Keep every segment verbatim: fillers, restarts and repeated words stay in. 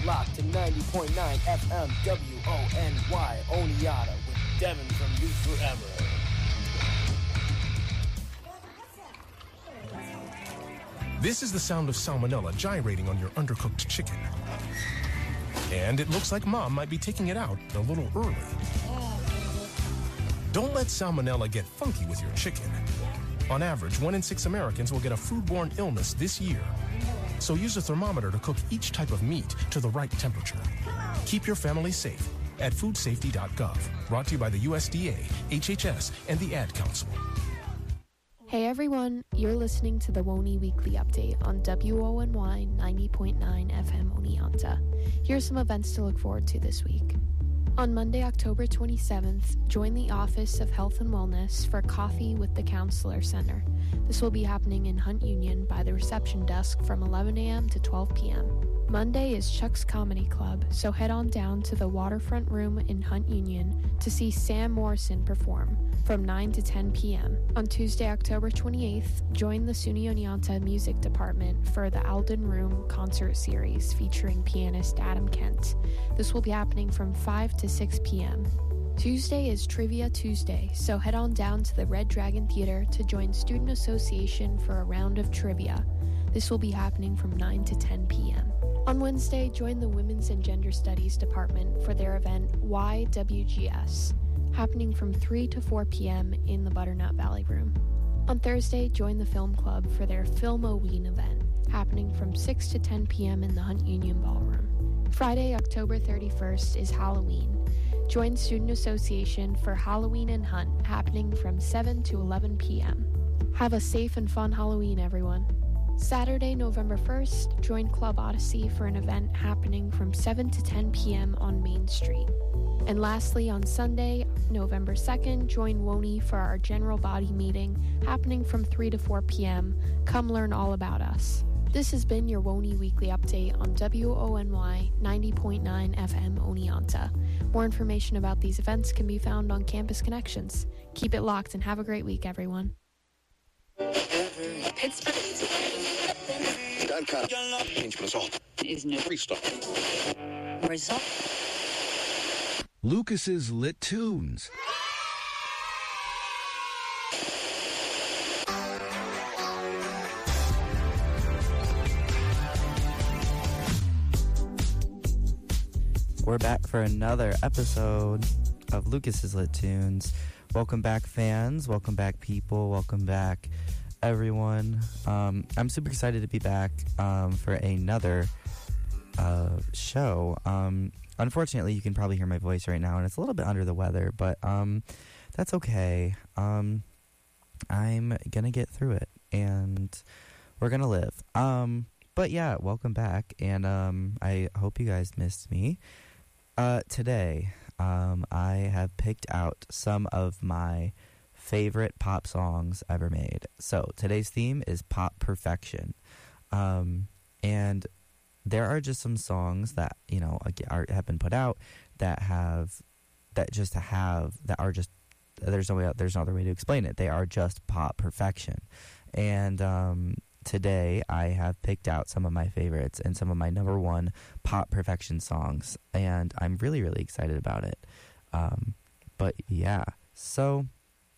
locked to ninety point nine F M W O N Y Oneonta with Devin from Youth Forever. This is the sound of salmonella gyrating on your undercooked chicken. And it looks like Mom might be taking it out a little early. Don't let salmonella get funky with your chicken. On average, one in six Americans will get a foodborne illness this year. So use a thermometer to cook each type of meat to the right temperature. Keep your family safe at food safety dot gov. Brought to you by the U S D A, H H S, and the Ad Council. Hey everyone, you're listening to the WONY Weekly Update on W O N Y ninety point nine F M Oneonta. Here's some events to look forward to this week. On Monday, October twenty-seventh, join the Office of Health and Wellness for Coffee with the Counselor Center. This will be happening in Hunt Union by the reception desk from eleven a.m. to twelve p.m. Monday is Chuck's Comedy Club, so head on down to the Waterfront Room in Hunt Union to see Sam Morrison perform from nine to ten p.m. On Tuesday, October twenty-eighth, join the SUNY Oneonta Music Department for the Alden Room Concert Series featuring pianist Adam Kent. This will be happening from five to six p.m. Tuesday is Trivia Tuesday, so head on down to the Red Dragon Theater to join Student Association for a round of trivia. This will be happening from nine to ten p.m. On Wednesday, join the Women's and Gender Studies Department for their event Y W G S, happening from three to four p.m. in the Butternut Valley Room. On Thursday, join the Film Club for their Film-O-Ween event, happening from six to ten p.m. in the Hunt Union Ballroom. Friday, October thirty-first is Halloween. Join Student Association for Halloween and Hunt, happening from seven to eleven p.m. Have a safe and fun Halloween, everyone. Saturday, November first, join Club Odyssey for an event happening from seven to ten p.m. on Main Street. And lastly, on Sunday, November second, join WONY for our general body meeting happening from three to four p.m. Come learn all about us. This has been your WONY Weekly Update on W O N Y ninety point nine F M Oneonta. More information about these events can be found on Campus Connections. Keep it locked and have a great week, everyone. Pittsburgh is no result. Result. Lucas's Lit Tunes. We're back for another episode of Lucas's Lit Tunes. Welcome back, fans. Welcome back, people. Welcome back, everyone. Um, I'm super excited to be back um, for another uh, show. Um, unfortunately, you can probably hear my voice right now, and it's a little bit under the weather, but um, that's okay. Um, I'm going to get through it, and we're going to live. Um, but yeah, welcome back, and um, I hope you guys missed me. Uh, today, um, I have picked out some of my favorite pop songs ever made. So today's theme is pop perfection. Um, and there are just some songs that, you know, are, have been put out that have, that just have, that are just, there's no way, there's no other way to explain it. They are just pop perfection. And, um, today, I have picked out some of my favorites and some of my number one pop perfection songs, and I'm really, really excited about it. Um, but yeah, so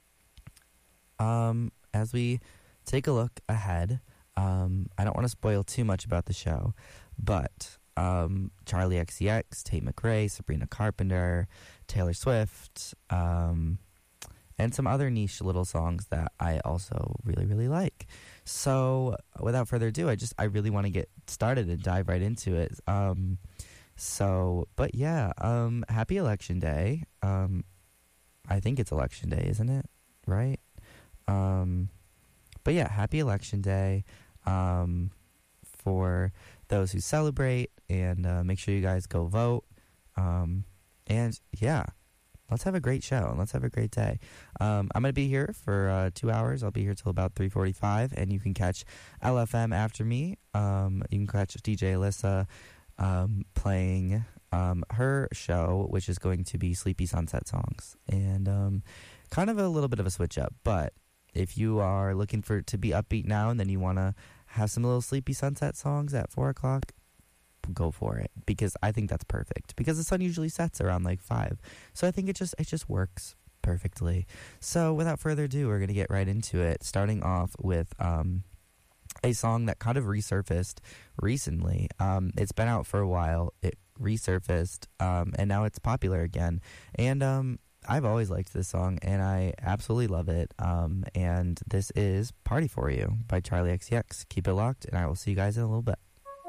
um, as we take a look ahead, um, I don't want to spoil too much about the show, but um, Charlie X C X, Tate McRae, Sabrina Carpenter, Taylor Swift, um, and some other niche little songs that I also really, really like. So, without further ado, I just, I really want to get started and dive right into it. Um, so, but yeah, um, happy Election Day. Um, I think it's Election Day, isn't it? Right? Um, but yeah, happy Election Day, um, for those who celebrate, and, uh, make sure you guys go vote. Um, and yeah. Let's have a great show, and let's have a great day. Um, I'm going to be here for uh, two hours. I'll be here till about three forty-five, and you can catch L F M after me. Um, you can catch D J Alyssa um, playing um, her show, which is going to be Sleepy Sunset songs, and um, kind of a little bit of a switch up. But if you are looking for to be upbeat now, and then you want to have some little Sleepy Sunset songs at four o'clock, go for it, because I think that's perfect, because the sun usually sets around like five. So I think it just, it just works perfectly. So without further ado, we're going to get right into it, starting off with, um, a song that kind of resurfaced recently. Um, it's been out for a while. It resurfaced, um, and now it's popular again. And, um, I've always liked this song, and I absolutely love it. Um, and this is Party For You by Charli X C X. Keep it locked, and I will see you guys in a little bit.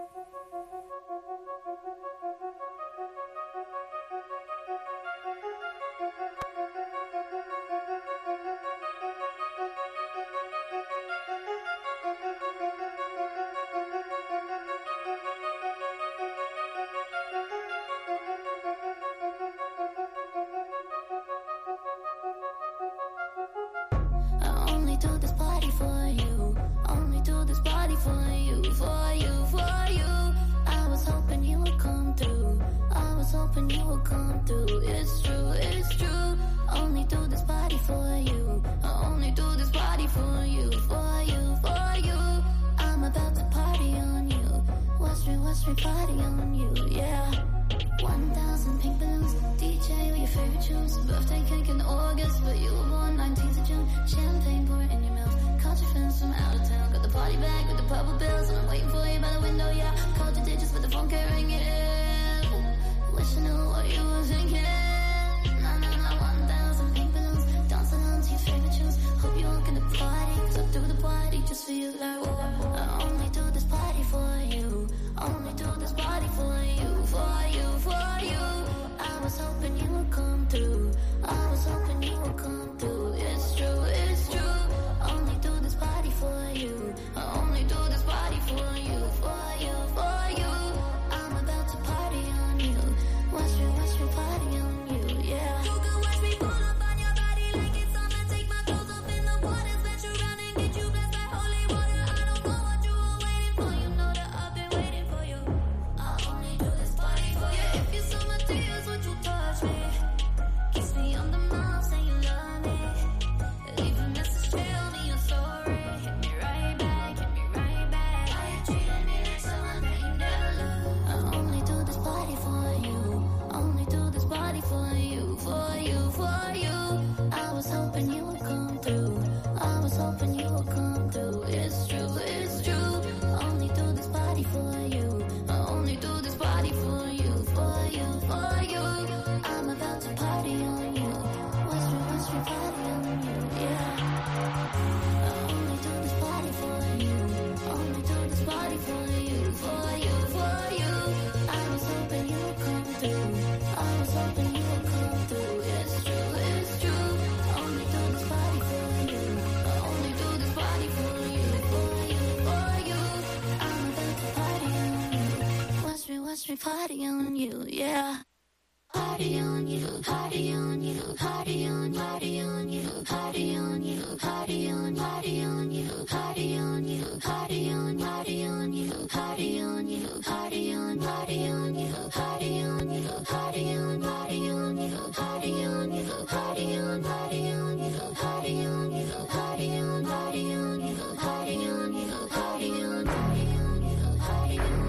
Party on you, yeah. Party on you, party on you, party on, party on you, party on you, party on, party on you, party on you, party on, party on you, party on you, party on, party on you, party on you, party on, party on you, party on you, party on, party on you, party on you, party on, party on you, party on you, party on, party on you, party on.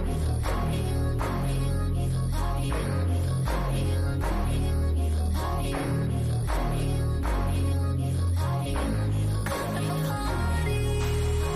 Party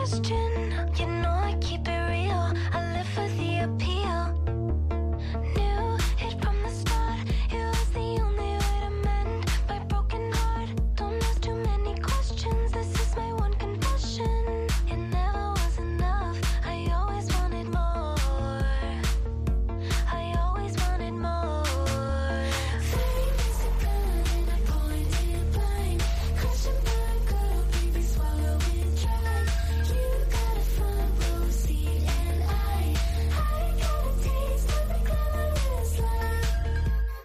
question. You know I keep it real. I live for the appeal. Knew it from the start. It was the only way to mend my broken heart. Don't ask too many questions. This is my one confession. It never was enough. I always wanted more. I always wanted more. Famous a gun and I pointed blind. Crush and burn, girl, baby, swallow it dry. You got a front row seat and I, I got a taste of the glamorous life.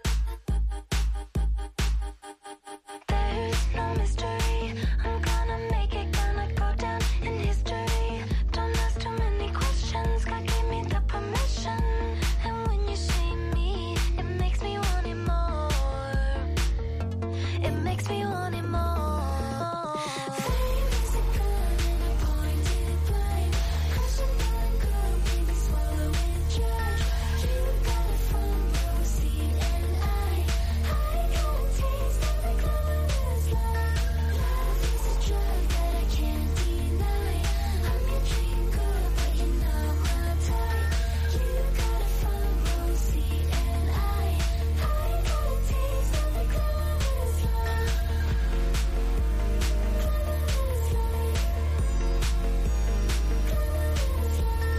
There's no mystery. I'm gonna make it, gonna go down in history. Don't ask too many questions. God gave me the permission. And when you see me, it makes me want it more. It makes me want it more. Famous a gun and I pointed blind. Crush and burn, girl, baby, swallow it dry. You got a front row seat and I, I got a taste of the glamorous life. Love is a drug that I can't deny. I'm your dream girl, but you're not my type. You got a front row seat and I, I got a taste of the glamorous life. Glamorous life. Glamorous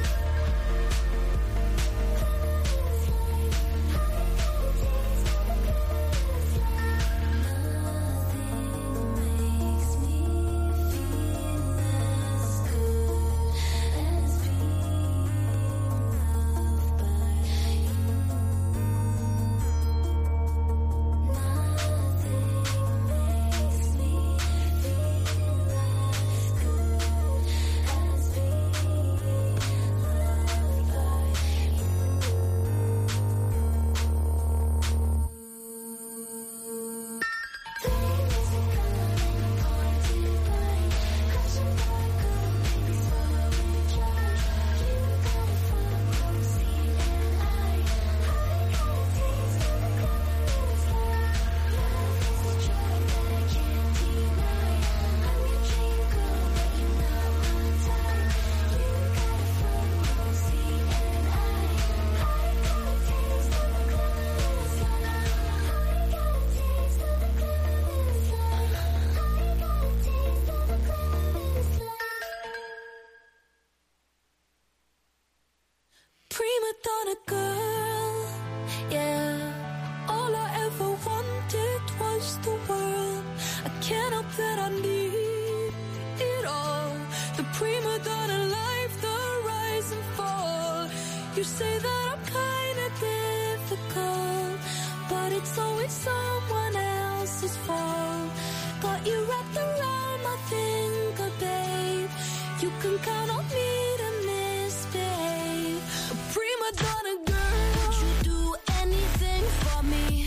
prima donna girl, yeah. All I ever wanted was the world. I can't help that I need it all. The prima donna life, the rise and fall. You say that I'm kinda difficult, but it's always someone else's fault. Got you wrapped around my finger, babe. You can count on me to misbehave. A prima donna girl, would you do anything for me?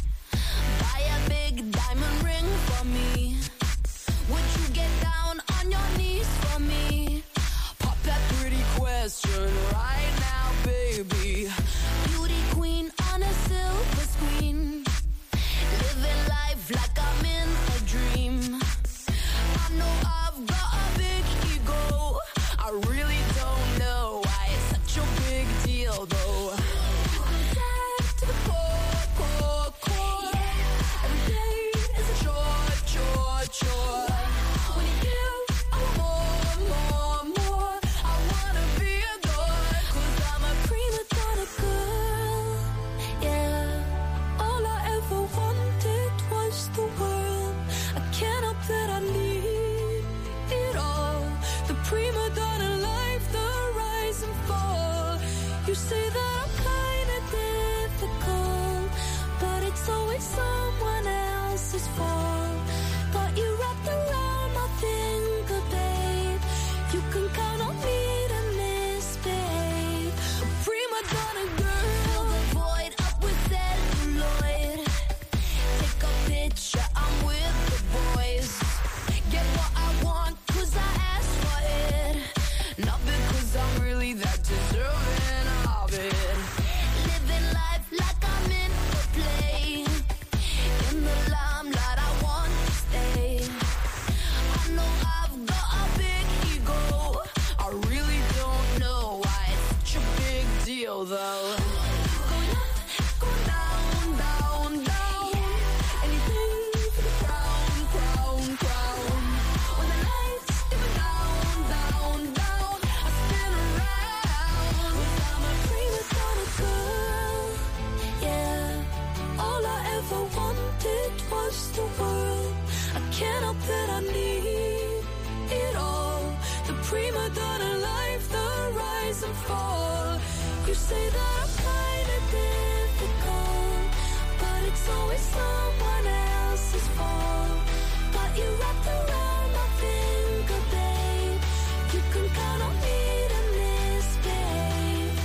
Buy a big diamond ring for me. Would you get down on your knees for me? Pop that pretty question right now, baby. Beauty queen on a silver screen. Living life like I'm in a dream. I know I've got a big ego. I really don't know why it's such a big deal, though. Back to the core, core, core. Every day is a chore, chore, chore. When you, I want more, more, more. I wanna be a god, 'cause I'm a prima donna girl, yeah. All I ever wanted was the world. I can't help that I need it all. The prima donna life, the rise and fall. You say that I'm kinda difficult, but it's always someone else's fault. Got you wrapped around my finger, babe. You can count on me to misbehave. A prima donna girl, fill the void up with celluloid. Take a picture, I'm with the boys. Get what I want, 'cause I asked for it. Not because I'm really that deserving of it. Living life like I'm in a play. In the limelight, I want to stay. I know I've got a big ego. prima donna life, the rise and fall. You say that I'm kinda difficult, but it's always someone else's fault. Got you wrapped around my finger, babe. You can count on me to misbehave.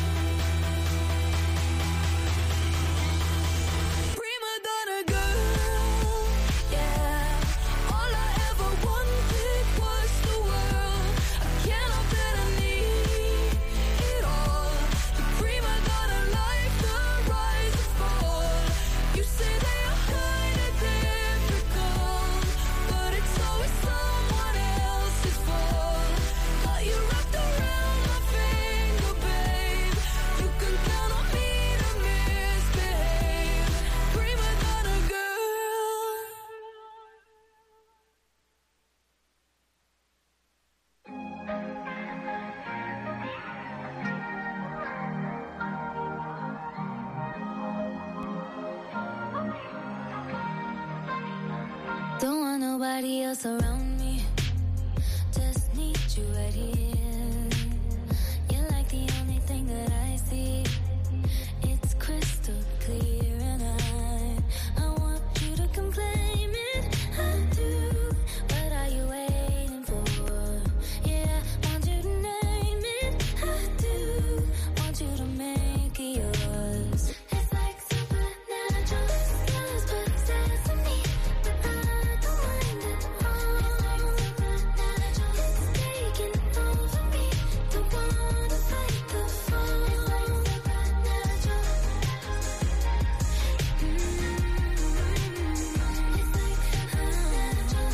Prima donna girl, yeah. All I ever wanted was the world. I can't help that I need it all. The prima donna life, the rise and fall. You say they are kinda difficult, but it's always someone else's fault. Got you wrapped around my finger, babe. You can count on me to misbehave. Prima donna girl. Don't want nobody else around me. Just need you right here. You're like the only thing that I see. It's crystal clear, and I, I want you to come claim it. I do. What are you waiting for? Yeah, want you to name it. I do. Want you to make it yours. It's like supernatural. Yours, but it's sad to me. But I don't mind it. Oh, supernatural. It's taking over me. Don't wanna fight the fall. It's like supernatural. Mm-hmm. It's like supernatural.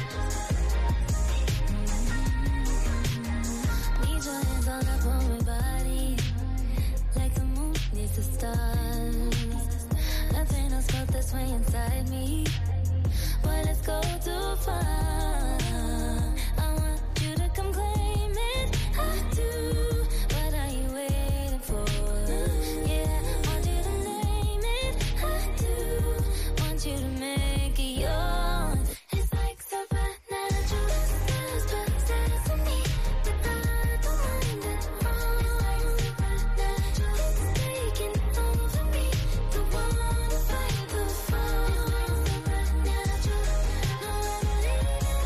Need your hands all up on my body, like the moon needs the stars. Nothing else felt this way inside me. But let's go too far. I want you to come claim it. I do. What are you waiting for? Yeah, want you to name it. I do. Want you to make it yours. It's like supernatural. Yours, but it's sad to me. But I don't mind it. Oh, supernatural. It's taking over me. Don't wanna fight the fall. Supernatural. No, I believe in it.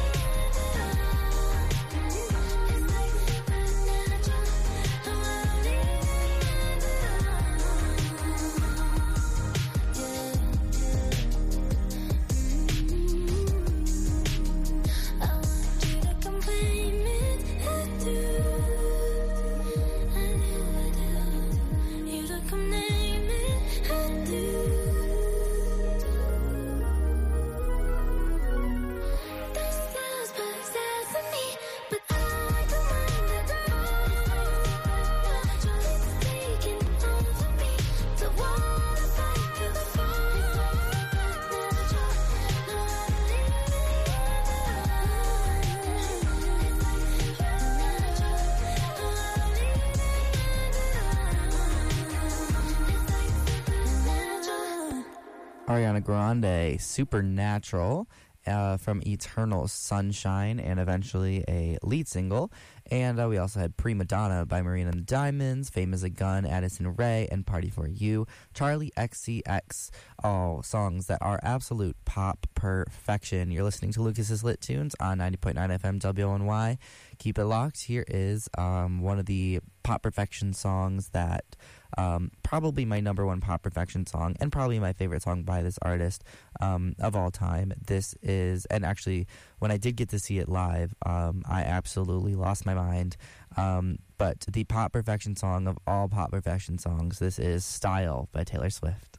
It's like supernatural. No, I believe in it. I want you to come claim it. I do. I do, I do. You to come name it. I do. This sounds but sad to me, but I don't mind it. It's taking over me. Don't wanna fight the fall. Supernatural. No, I believe in it. It's like supernatural. No, I believe in it. It's like supernatural. Ariana Grande, Supernatural, uh, from Eternal Sunshine, and eventually a lead single. And uh, we also had Prima Donna by Marina and the Diamonds, Fame as a Gun, Addison Rae, and Party for You, Charlie X C X, all songs that are absolute pop perfection. You're listening to Lucas's Lit Tunes on ninety point nine F M W O N Y. Keep it locked. Here is um, one of the pop perfection songs that um, probably my number one pop perfection song, and probably my favorite song by this artist um, of all time. This is, and actually when I did get to see it live, um, I absolutely lost my mind. Um, but the pop perfection song of all pop perfection songs, this is Style by Taylor Swift.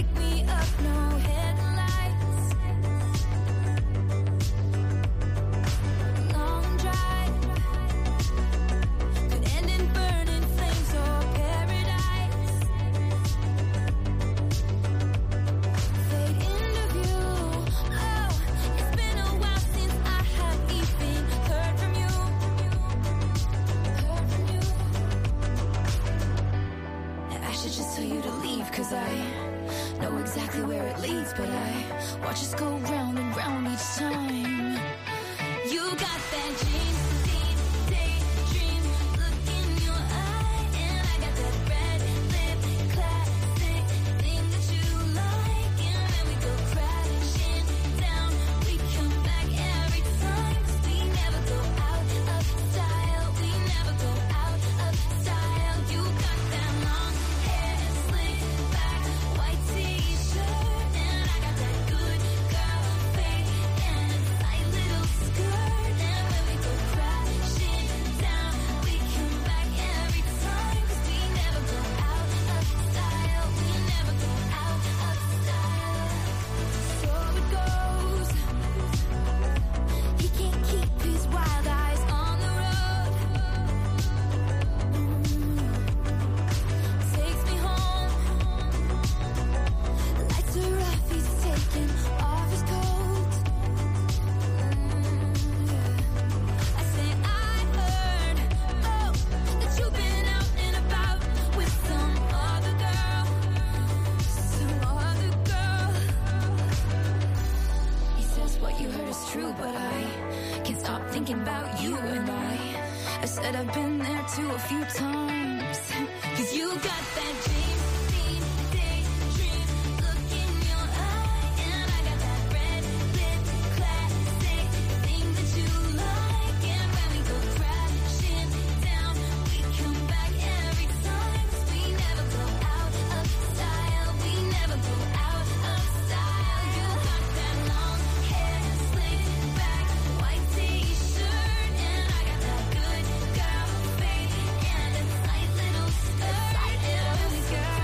Up, no headlights. exactly where it leads, but I watch us go round and round each time. You got that dream, deep, daydream look in your eye, and I got that red lip classic thing that you like, and then we go crashing down. We come back every time, 'cause we never go out of style. We never go out of style. You got that long hair, slick back, white t-shirt, and I got that good girl face and a tight little skirt. And when we go crashing down, we come back every time, 'cause we never go out of style. We never go out of style. So it goes. He can't keep his wild eyes on the road. Takes me home. The lights are off, he's taking off his coat. I say I heard, oh, that you've been out and about with some other girl, some other girl. He says what you heard is true, but I can't stop thinking about you and I. I said I've been there too a few times. 'Cause you got that dream, deep, daydream look in your eye, and I got that red lip classic thing that you like, and when we go crashing down, we come back every time, 'cause we never go out of style. We never go out of style. You got that long hair, slick back, white t-shirt, and I got that good girl face and a tight little skirt. And when we go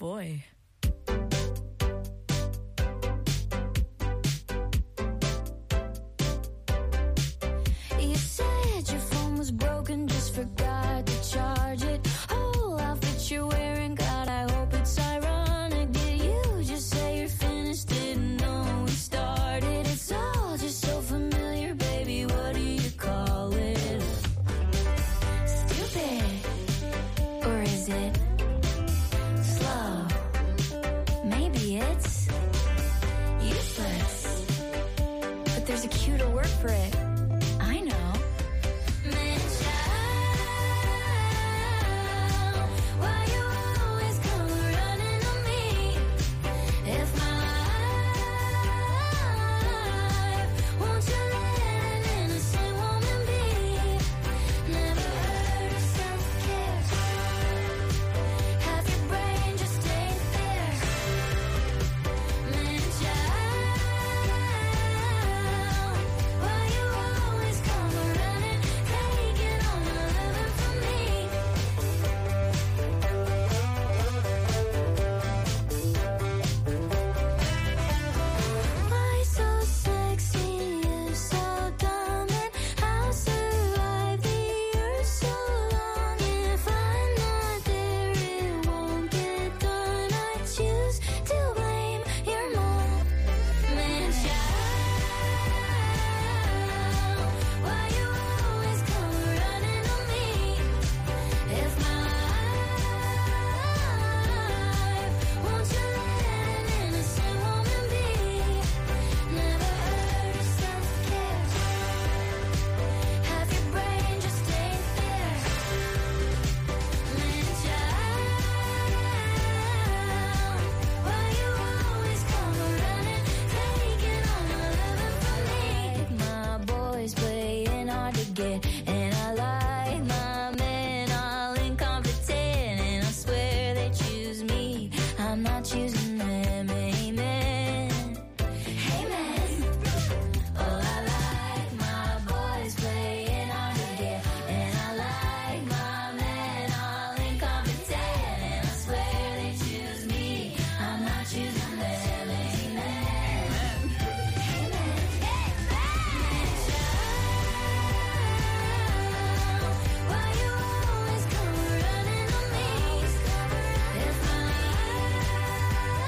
Enjoy. You said your phone was broken, just forgot to charge it. Whole outfit you're wearing, God, I hope it's ironic. Did you just say you're finished? Didn't know we started. It's all just so familiar, baby. What do you call it? Stupid, or is it slow? Maybe it's useless, but there's a cuter word for it. I know. Man, child, why you always come running on me? If my life, won't you let an innocent woman be? Never heard of self-care. Half your brain just ain't there. Man, child, why you always come running, taking all my loving from me? Why so sexy, you so dumb, and I'll survive the earth so long. If I'm not there, it won't get done. I choose to blame your mom. Man, child, why you always come running on me? If my life, won't you let an innocent woman be? Never heard of self-care. Half your brain just ain't there. Man, child, why you always come running, taking all my loving from me? My boys playing hard to get, and I like my men all incompetent, and I swear they choose me, I'm not choosing them. Amen. Amen. Oh, I like my boys playing hard to get, and I like my men all incompetent, and I swear they choose me, I'm not choosing them. Amen. Amen. Why you always come running on me? If my life,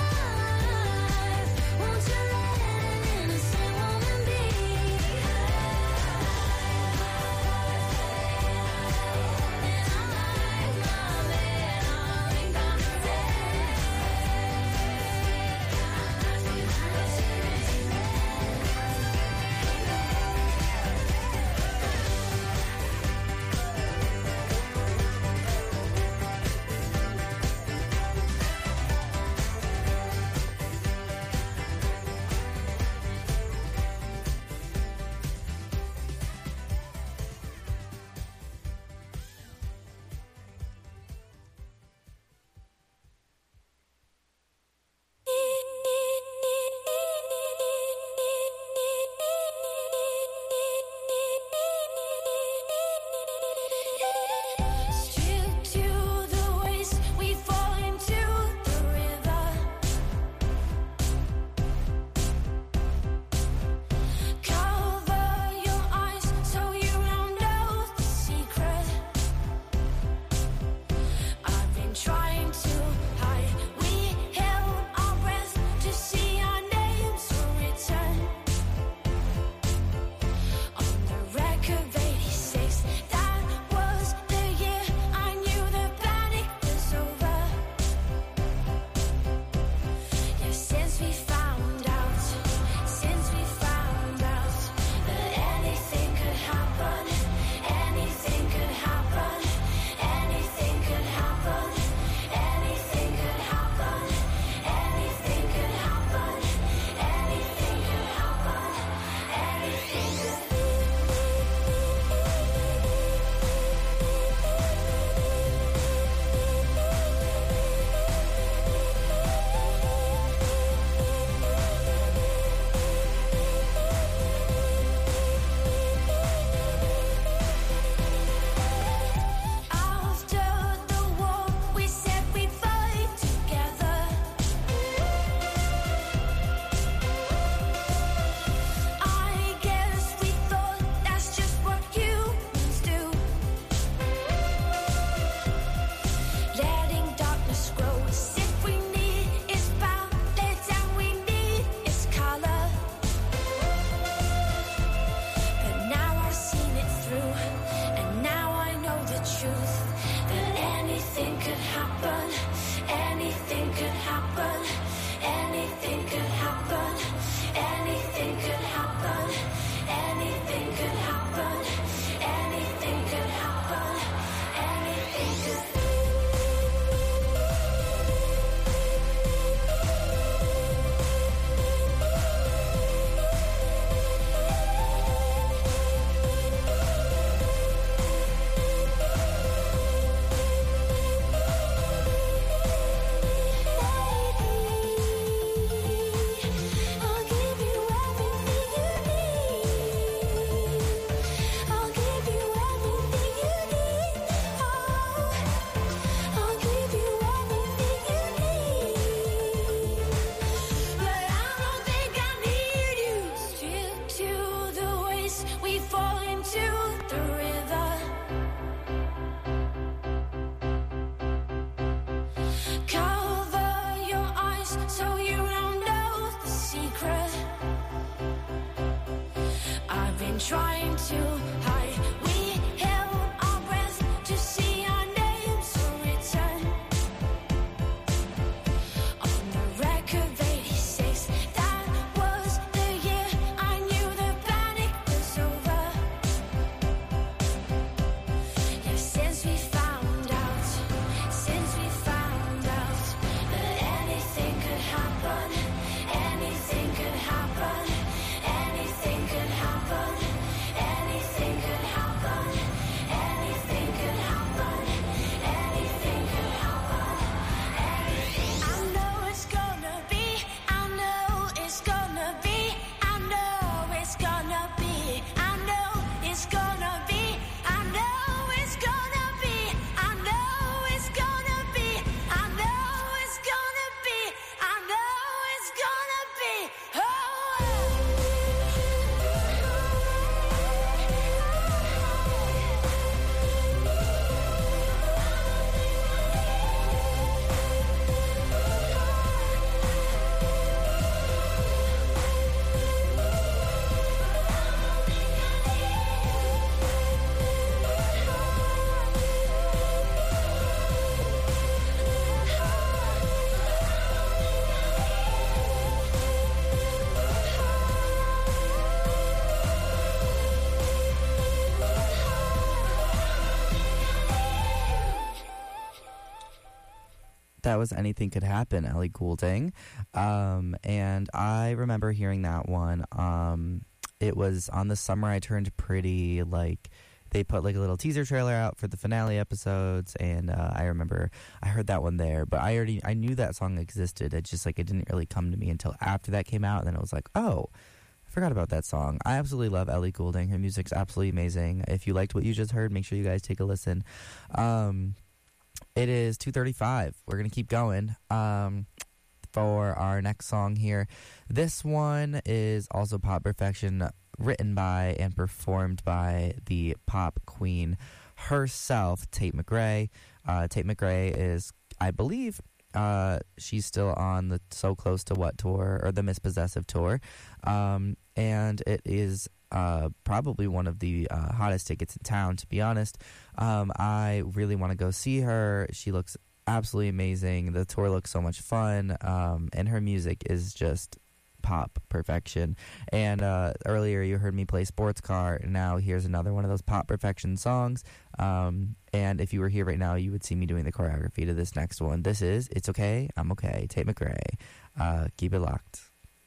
That was Anything Could Happen, Ellie Goulding. Um, and I remember hearing that one. Um, it was on the Summer I Turned Pretty, like, they put like a little teaser trailer out for the finale episodes, and uh, I remember I heard that one there, but I already, I knew that song existed. It just like, it didn't really come to me until after that came out, and then it was like, oh, I forgot about that song. I absolutely love Ellie Goulding. Her music's absolutely amazing. If you liked what you just heard, make sure you guys take a listen. Um... It is two thirty-five. We're going to keep going um, for our next song here. This one is also Pop Perfection, written by and performed by the pop queen herself, Tate McRae. Uh, Tate McRae is, I believe, uh, she's still on the So Close to What tour, or the Miss Possessive tour. Um, and it is Uh, probably one of the uh, hottest tickets in town, to be honest. Um, I really want to go see her. She looks absolutely amazing. The tour looks so much fun, um, and her music is just pop perfection. And uh, earlier you heard me play Sports Car. Now here's another one of those pop perfection songs. Um, and if you were here right now, you would see me doing the choreography to this next one. This is It's Okay, I'm Okay, Tate McRae. Uh, keep it locked.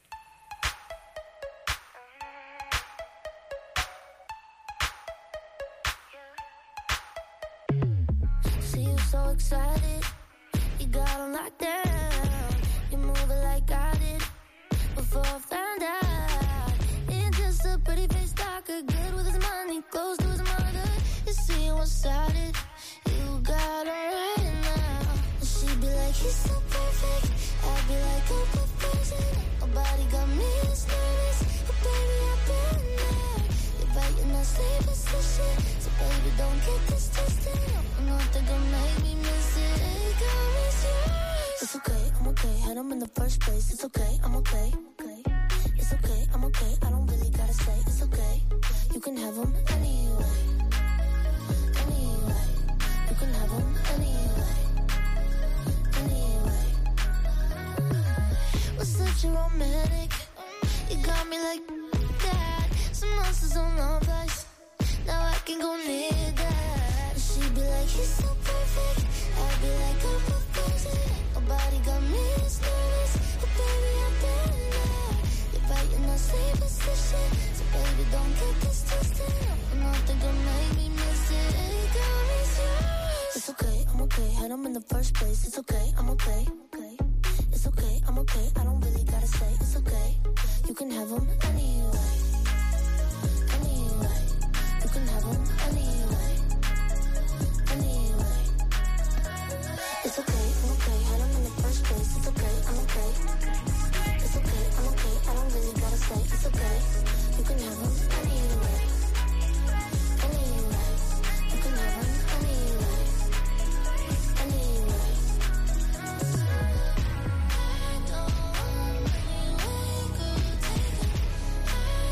So excited, you got on lockdown. You move it like I did before I found out. Ain't just a pretty face talker, good with his money, close to his mother. You see one-sided, you got her right now. And she'd be like, he's so perfect. I'd be like, oh, perfection. Nobody got me this nervous, but baby, I've been there. You're biting that sleepless shit, so baby, don't get this twisted. Nothing gonna make me miss it. Hey, girl, it's yours. It's okay, I'm okay. Had him in the first place. It's okay, I'm okay. It's okay, I'm okay. I don't really gotta say it's okay. You can have him anyway. Anyway. You can have him anyway. Anyway. We're such a romantic. You got me like that. Some monsters on our place. Now I can go near that. She'd be like, he's so perfect. I'd be like, oh, perfection. Nobody got me this nervous, but baby, I've been there. You're biting that sleepless shit, so baby, don't get this twisted. Nothing gonna make me miss it. Hey, girl, it's yours. It's okay, I'm okay. Had him in the first place. It's okay, I'm okay. It's okay, I'm okay. I don't really gotta say it's okay. You can have him anyway. Anyway. You can have him anyway. Anyway. It's okay, I'm okay. Had him in the first place. It's okay, I'm okay. It's okay, I'm okay. I don't really gotta say it's okay. You can have him anyway. Anyway. You can have him anyway. Anyway. I don't want anyway, girl, take it.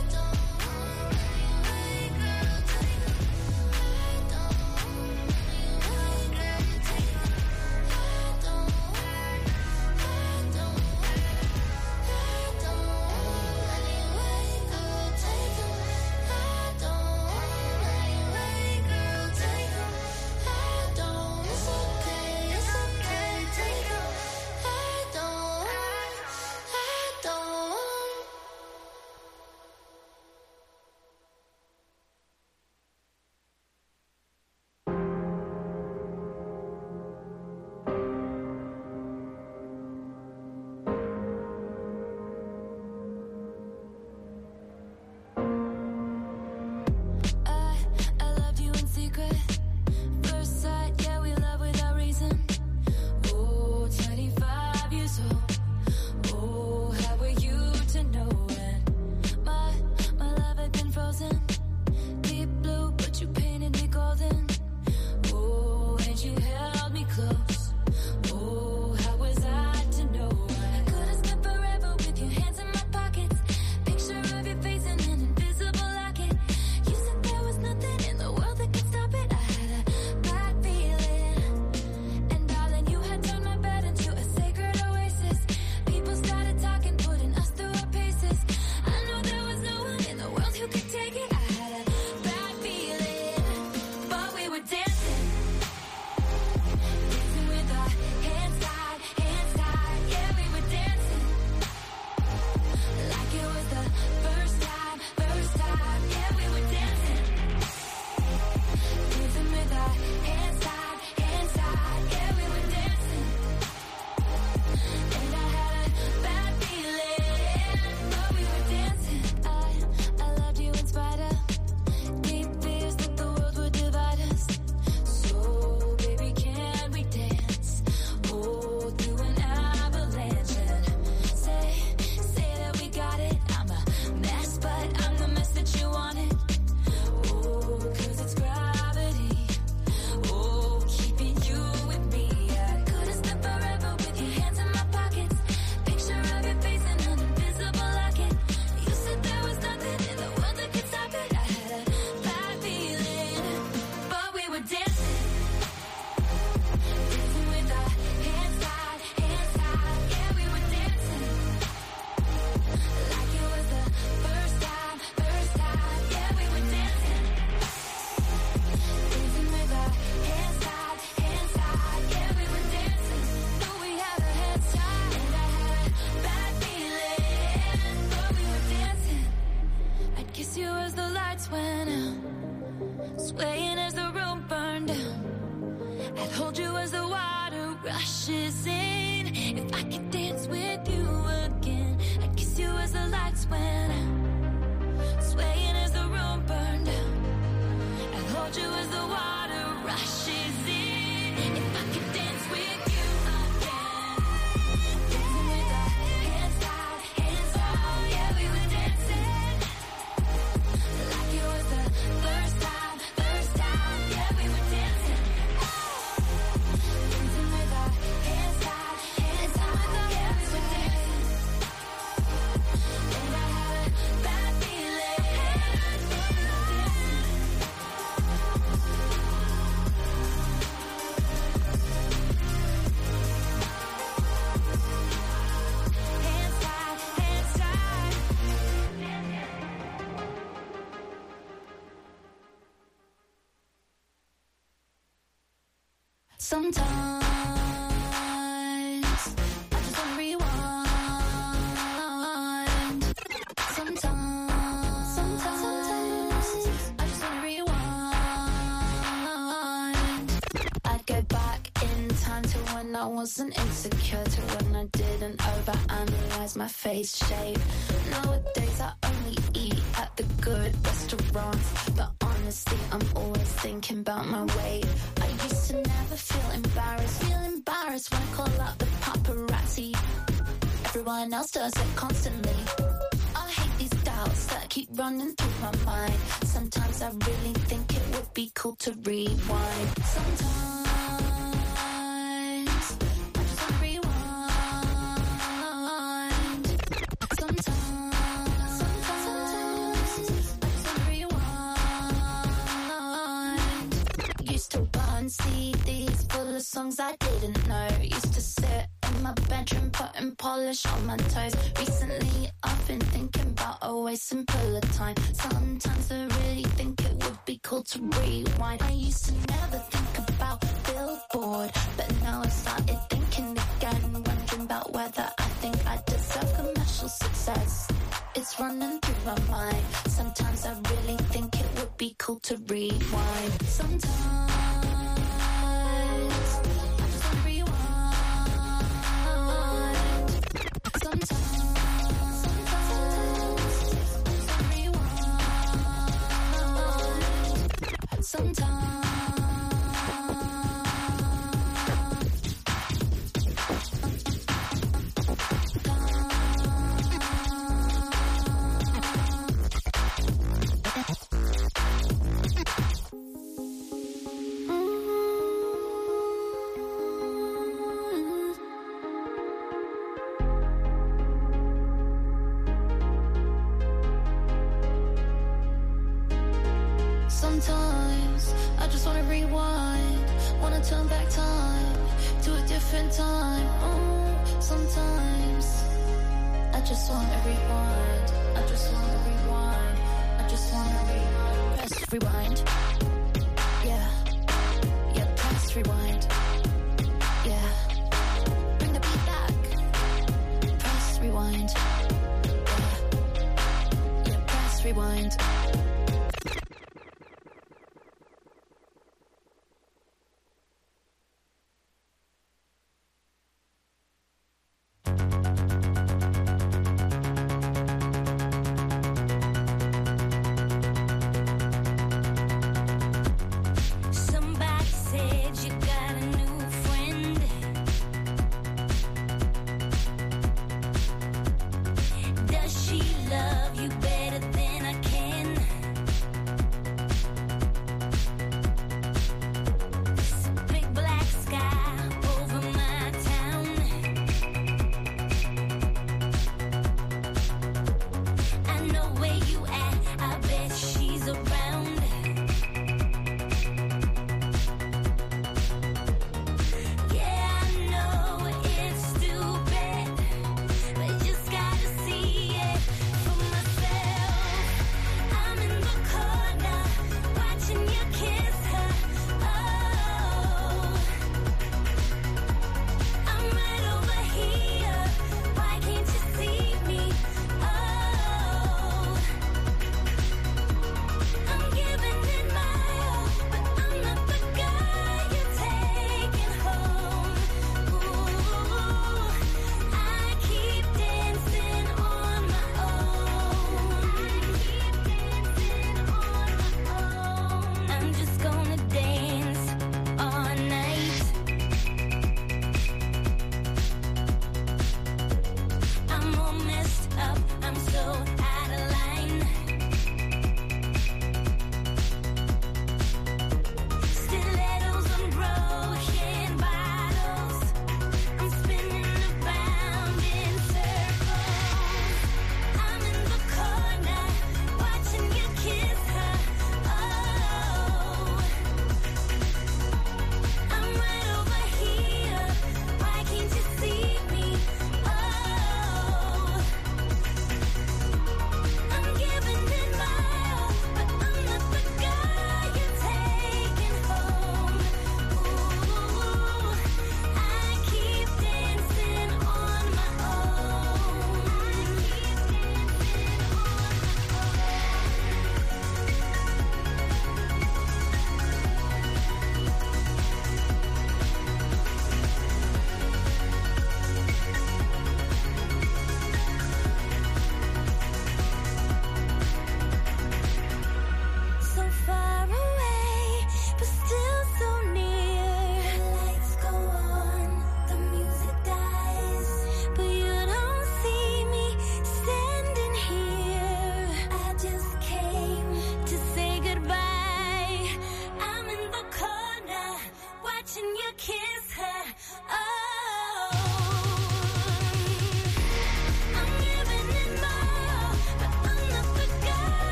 Sometimes I just wanna rewind. Sometimes, sometimes I just wanna rewind. I'd go back in time to when I wasn't insecure, to when I didn't overanalyze my face shape. Nowadays I only eat at the good restaurants, but honestly I'm always thinking about my weight. I used to never feel embarrassed, feel embarrassed when I call out the paparazzi. Everyone else does it constantly. I hate these doubts that keep running through my mind. Sometimes I really think it would be cool to rewind. Sometimes I just wanna rewind. Sometimes, sometimes I just wanna rewind. Used to burn C Ds full of songs I didn't know. Used to sit in my bedroom putting polish on my toes. Recently I've been thinking about a way simpler time. Sometimes I really think it would be cool to rewind. I used to never think about Billboard, but now I've started thinking again, wondering about whether I think I deserve commercial success. It's running through my mind. Sometimes I really think it would be cool to rewind. Sometimes I just wanna rewind. Sometimes, sometimes I just wanna rewind. Sometimes. Sometimes I just wanna rewind, wanna turn back time to a different time. Oh, sometimes I just wanna rewind, I just wanna rewind, I just wanna rewind. Press rewind, yeah, yeah, press rewind, yeah. Bring the beat back, press rewind, yeah, yeah, press rewind. Somebody said you got a new friend. Does she love you better than I can?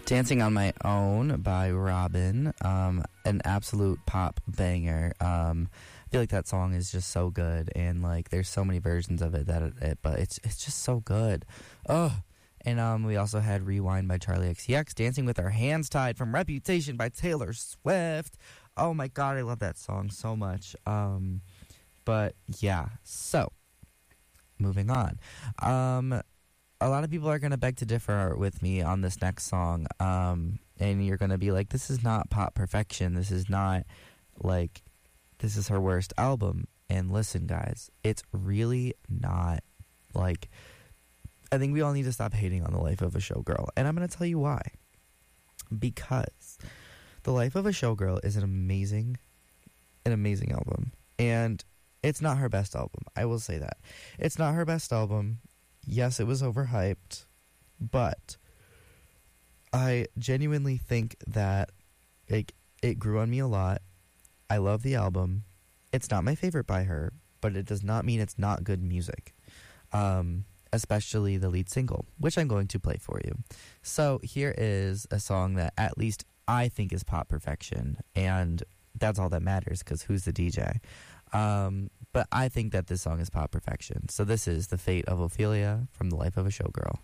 Dancing on My Own by Robin, um, an absolute pop banger. Um, I feel like that song is just so good, and like there's so many versions of it that it, it but it's it's just so good. Oh, and um, we also had Rewind by Charlie X C X, Dancing with Our Hands Tied from Reputation by Taylor Swift. Oh my God, I love that song so much. Um, but yeah, so moving on. Um. A lot of people are going to beg to differ with me on this next song, um, and you're going to be like, this is not pop perfection. This is not, like, this is her worst album. And listen, guys, it's really not, like, I think we all need to stop hating on The Life of a Showgirl, and I'm going to tell you why. Because The Life of a Showgirl is an amazing, an amazing album, and it's not her best album. I will say that. It's not her best album. Yes, it was overhyped, but I genuinely think that it, it grew on me a lot. I love the album. It's not my favorite by her, but it does not mean it's not good music, um, especially the lead single, which I'm going to play for you. So here is a song that at least I think is pop perfection, and that's all that matters, because who's the D J? Um, but I think that this song is pop perfection. So this is The Fate of Ophelia from The Life of a Showgirl.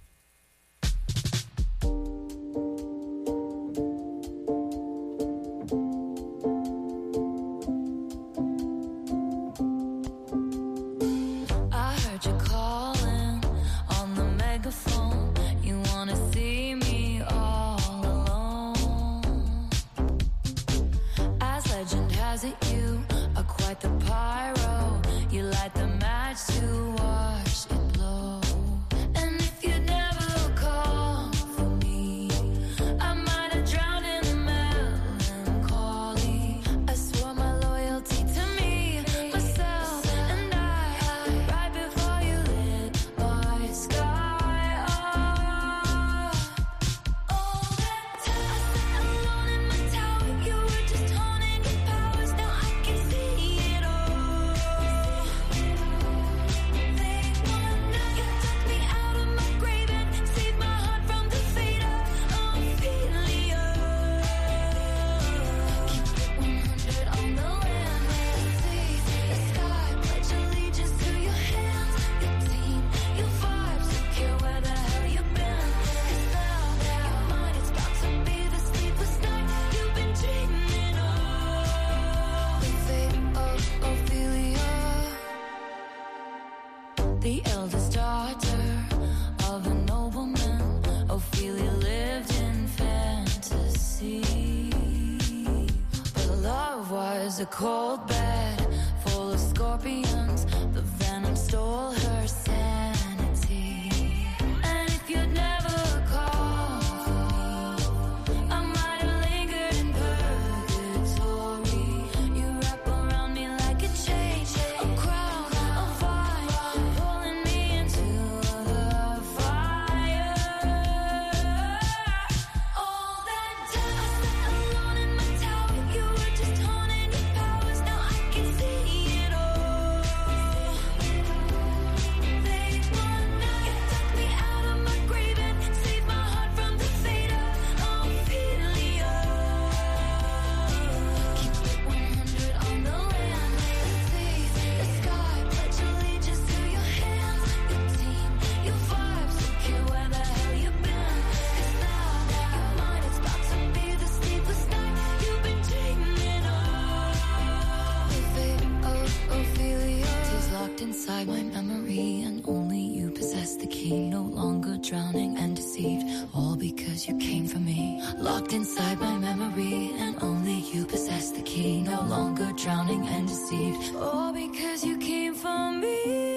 I heard you calling on the megaphone. You wanna see me all alone. As legend has it, you are quite the pyro. You light the match to watch it blow. And if you'd never call for me, I might have drowned in the melancholy. I swore my loyalty to me, myself, and I, right before you lit my sky up. All that time I sat alone in my tower, you were just honing your powers. Now I can see it all. Late one night, you took me out of my grave and saved my heart from the fate of Ophelia. Keep it one hundred on the land, see the sky, pledge allegiance to your hands, your team, your vibes, don't care where the hell you've been. 'Cause now your mind is about to be the sleepless night you've been dreaming of. The fate of Ophelia, the eldest daughter of a nobleman. Ophelia lived in fantasy, but love was a cold bed full of scorpions. The venom stole her sanity. And if you'd never called for me, I might have lingered in purgatory. You wrap around me like a chain, a crown, a vine, pulling me into the fire. All that time I sat alone in my tower, you were just honing your powers. Now I can see it all. Late one night, you took me out of my grave and saved my heart from the fate of Ophelia. Keep it one hundred on the land, see the sky, pledge allegiance to your hands, your team, your vibes, don't care where the hell you've been. 'Cause now your mind is about to be the sleepless night you've been dreaming of. The fate of Ophelia is locked inside my memory, and only you possess the key. No longer drowning and deceived, all because you came for me. Locked inside my memory, and only you possess the key. No longer drowning and deceived, all because you came for me.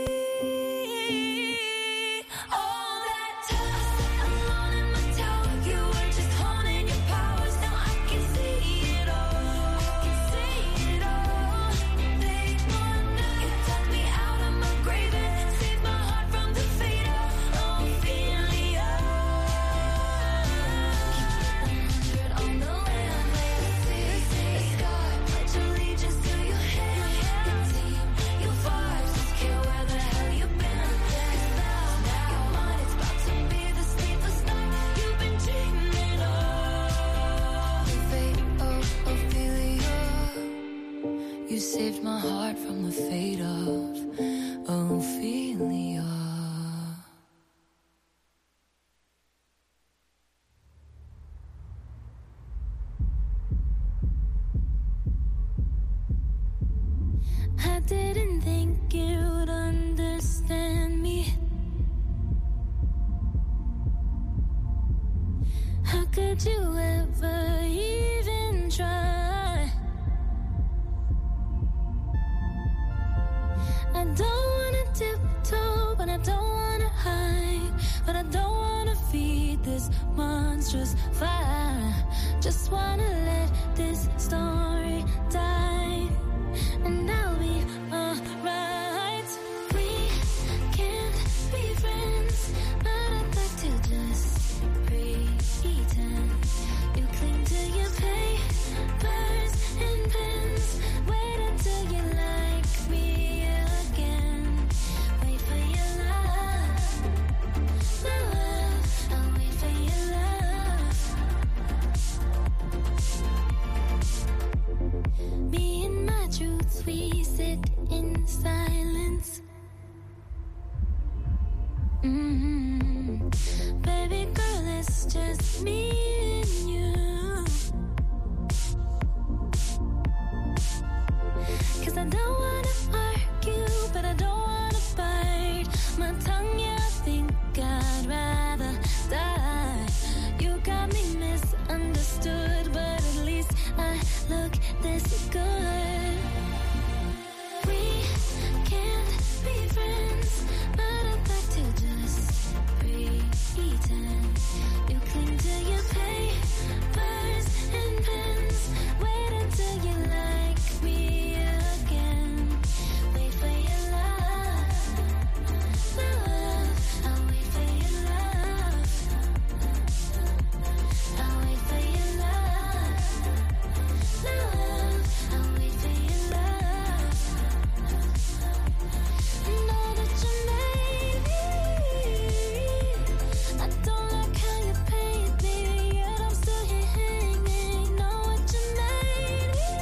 All that time I sat alone in my tower, you were just honing your powers. Now I can see it all. I can see it all. Late one night, you took me out of my grave and saved my heart from the fate of Ophelia. Keep it one hundred on the land, see the sky, pledge allegiance to your hands, your team, saved my heart from the fate of Ophelia. I didn't think you'd understand me. How could you ever even try? I don't wanna tiptoe, but I don't wanna hide. But I don't wanna feed this monstrous fire. Just wanna let this story die, and I'll be alright. We can't be friends, but I'd like to just pretend. You cling to your papers and pens. Wait until you like me again. Wait for your love, love. I'll wait for your love. Me and my truth, we sit in silence. Mm-hmm. Baby girl, it's just me and you. 'Cause I don't wanna argue, but I don't wanna bite my tongue. Yeah, I think I'd rather die. You got me misunderstood, but at least I look this good. We can't be friends, but I'd like to just pretend. You cling to your papers and pens. Wait until you like me again. Wait for your love, love. I'll wait for your love. I'll wait for your love, love. I'll wait for your love. I know that you made me. I don't like how you paint me, yet I'm still here hanging. Know what you made me.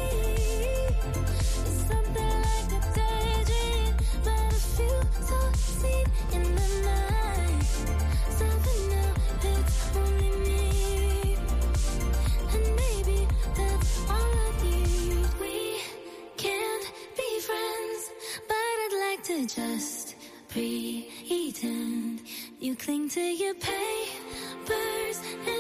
It's something like a daydream, but a few so seen in the night. Something now, it's only me. And maybe that's all I need. We can't be friends, but I'd like to just pretend. You cling to your papers